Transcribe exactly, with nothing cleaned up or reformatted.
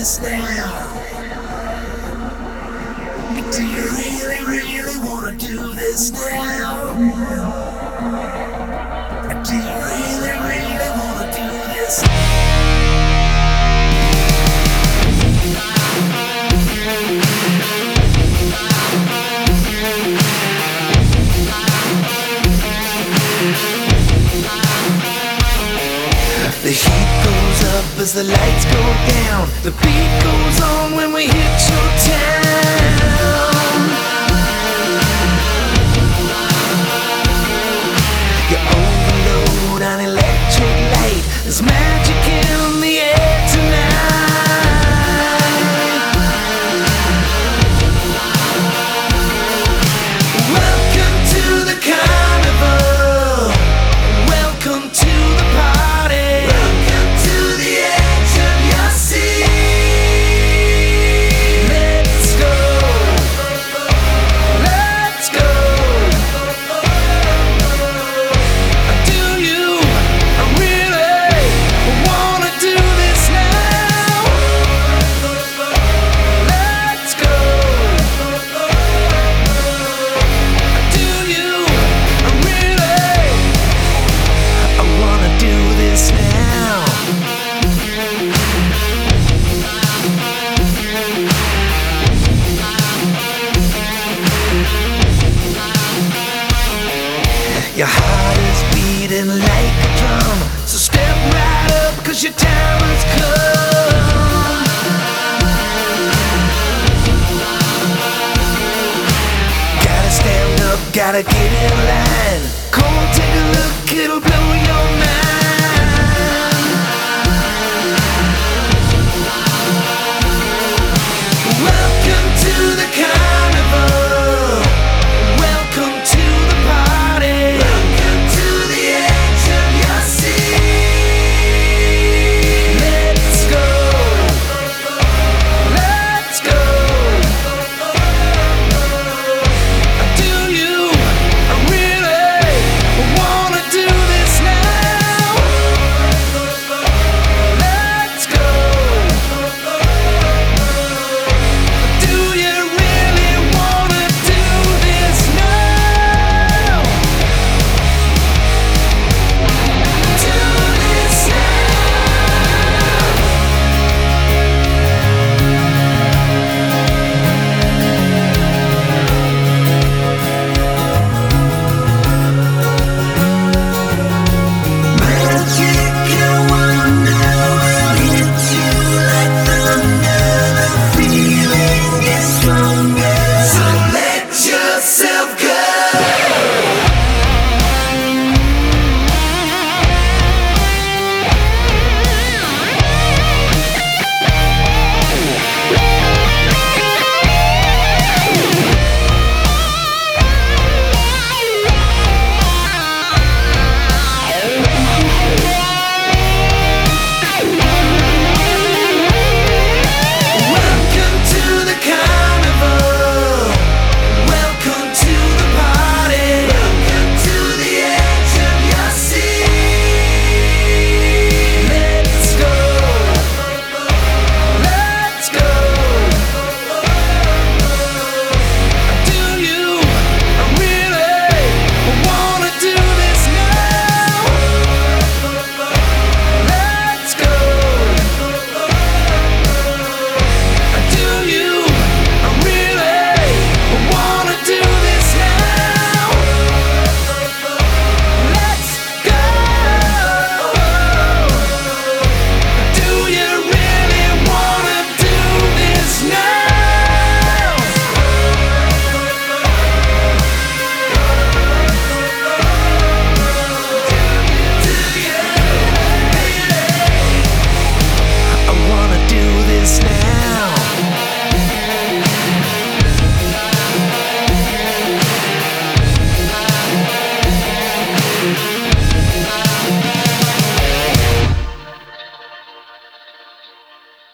this now? Do you really, really wanna do this now? Do you really, really wanna do this? The heat goes up as the lights go down. The beat goes on when we hit your town. You overload on electric light. There's magic in the air tonight. Welcome to the carnival. Welcome to the party. Welcome to the edge of your seat. Let's go. Let's go. Do you really wanna do this now? Let's go. Do you really wanna do this now? Your heart is beating like a drum, so step right up, cause your time has come. Gotta stand up, gotta get in line. Come on, take a look, it'll blow